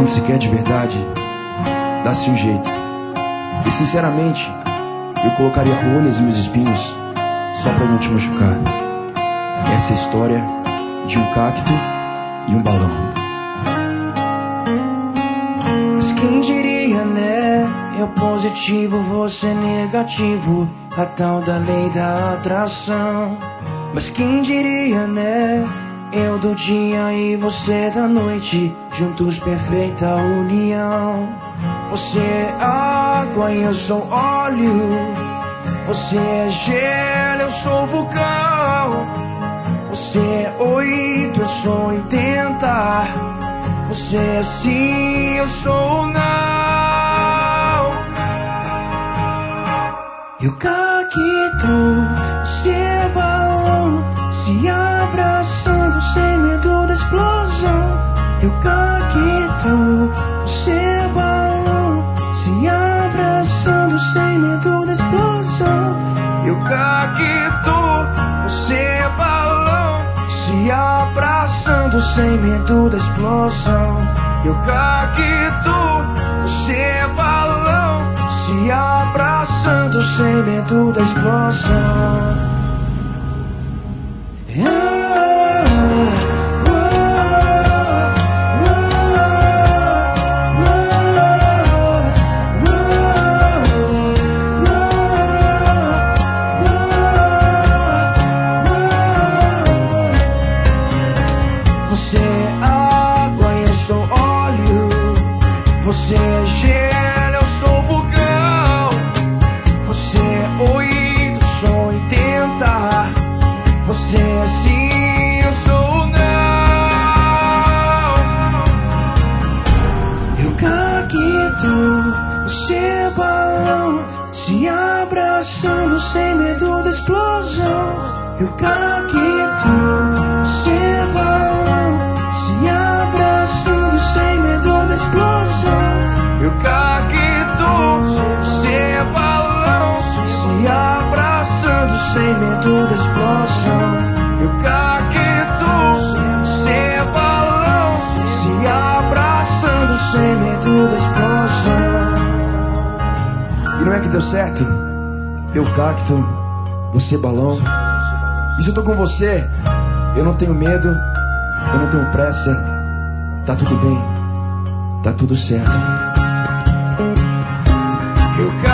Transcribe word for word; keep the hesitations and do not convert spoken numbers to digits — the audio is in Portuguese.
Quando se quer de verdade, dá-se um jeito. E sinceramente, eu colocaria rolhas em meus espinhos só pra não te machucar. Essa é a história de um cacto e um balão. Mas quem diria, né? Eu positivo, você negativo, a tal da lei da atração. Mas quem diria, né? Eu do dia e você da noite, juntos perfeita união. Você é água e eu sou óleo. Você é gelo, eu sou vulcão. Você é oito, eu sou oitenta. Você é sim, eu sou não. Eu caquito, você é balão, se abraçando sem medo da explosão. Eu caquito, você é balão, se abraçando sem medo da explosão. Eu caquito, você é balão, se abraçando sem medo da explosão. Eu caquito, você é balão, se abraçando sem medo da explosão. Você é água e eu sou óleo. Você é gelo, eu sou vulcão. Você é oito, eu sou oitenta. Você é sim, eu sou não. Eu caquito, você é balão, se abraçando sem medo da explosão. Eu caquito, você é balão, se abraçando sem medo da explosão. Eu caquito, você é balão, se abraçando sem medo da explosão. Eu caquito, você é balão, se abraçando sem medo da explosão. E não é que deu certo? Eu cacto, você balão. E se eu tô com você, eu não tenho medo, eu não tenho pressa. Tá tudo bem, tá tudo certo. Eu